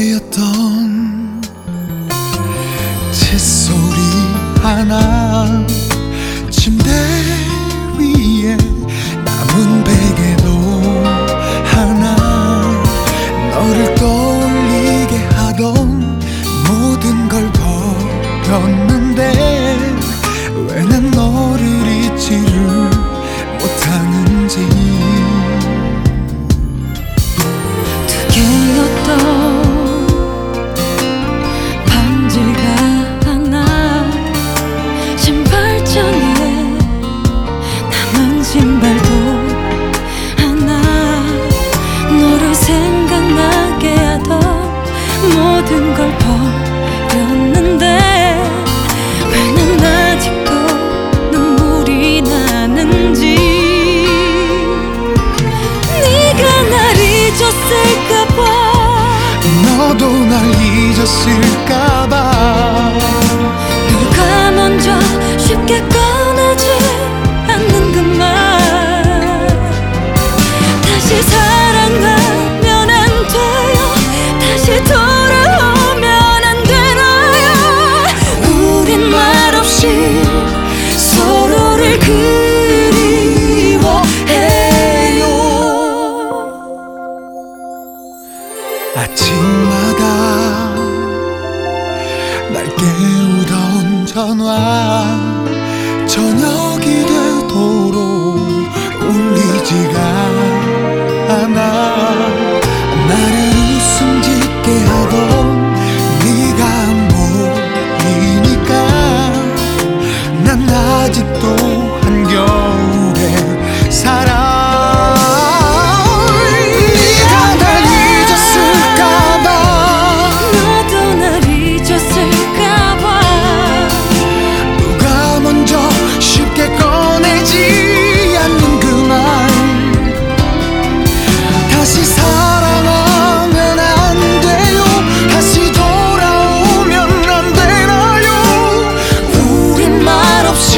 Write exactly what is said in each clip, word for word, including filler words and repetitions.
그대였던 칫소리 하나, 침대 위에 남은 베개도 하나, 너를 떠올리게 하던 모든 걸 버렸는데 왜 난 너를 잊지를 못하는지. 두 개였던 반지가 하나, 신발장에 남은 신발도 하나, 너를 생각나게 하던 모든 걸 버렸는데 왜 난 아직도 눈물이 나는지. 네가 날 잊었을까봐, 너도 날 잊었을까봐, 누가 먼저 쉽게 꺼내지 않는 그 말. 다시 사랑하면 안 돼요, 다시 돌아오면 안 되나요. 우린 말없이 서로를 그리워해요. 아침마다 날 깨우던 전화, 저녁이 되도록 울리지가 않아. 나를 웃음 짓게 하던 네가 안 보이니까 난 아직도 한겨울에 살아. 다시 사랑하면 안 돼요, 다시 돌아오면 안 되나요. 우린 말없이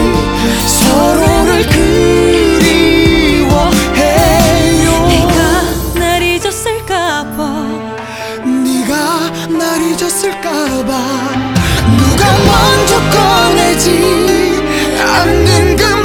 서로를 그리워해요. 네가 날 잊었을까봐, 네가 날 잊었을까봐, 누가 먼저 꺼내지 않는 그